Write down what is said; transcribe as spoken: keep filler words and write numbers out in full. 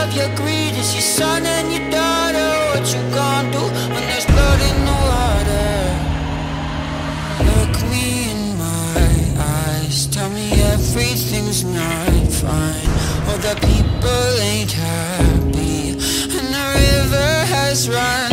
of your greed is your son and your daughter. What you gonna do when there's blood in the water? Look me in my eyes, tell me everything's not fine. All the people ain't happy, and the river has run